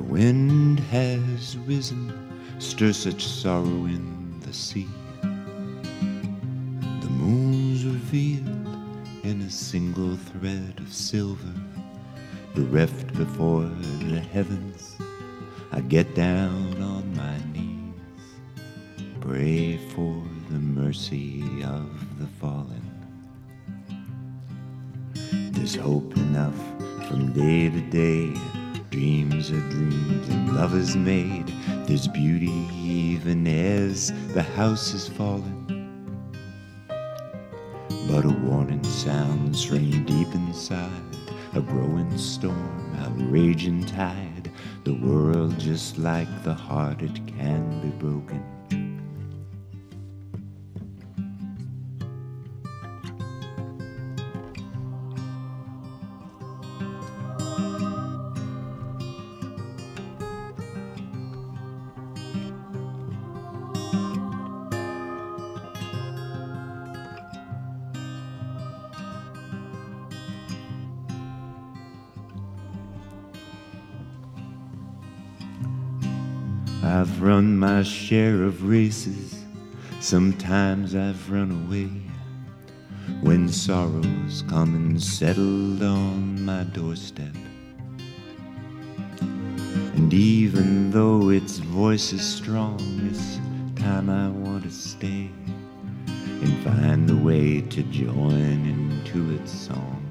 Wind has risen, stir such sorrow in the sea. The moon's revealed in a single thread of silver. Bereft before the heavens, I get down on my knees, pray for the mercy of the fallen. There's hope enough from day to day. Dreams are dreamed and love is made. There's beauty even as the house is fallen. But a warning sounds ring deep inside, a growing storm, a raging tide. The world just like the heart, it can be broken. I've run my share of races, sometimes I've run away. When sorrows come and settled on my doorstep, and even though its voice is strong, this time I want to stay and find a way to join into its song.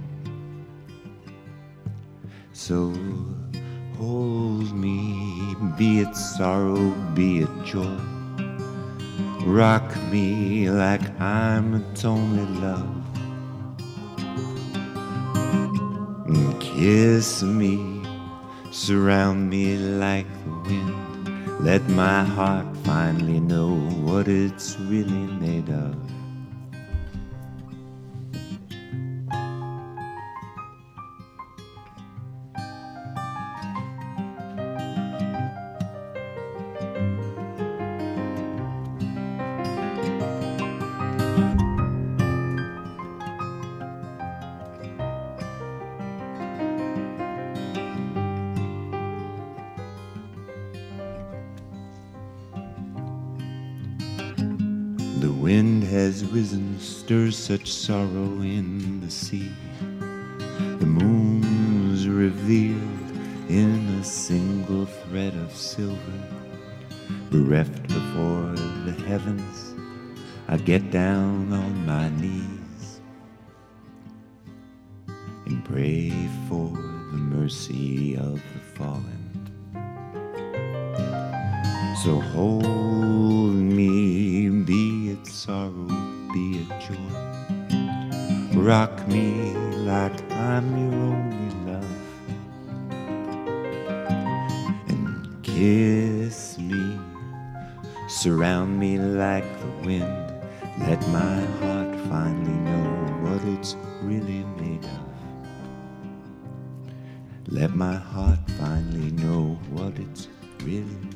So hold me, be it sorrow, be it joy. Rock me like I'm its only love. And kiss me, surround me like the wind. Let my heart finally know what it's really made of. The wind has risen, stirs such sorrow in the sea. The moon's revealed in a single thread of silver. Bereft before the heavens, I get down on my knees and pray for the mercy of the fallen. So hold me, be it sorrow, be it joy. Rock me like I'm your only love. And kiss me, surround me like the wind. Let my heart finally know what it's really made of. Let my heart finally know what it's really made of.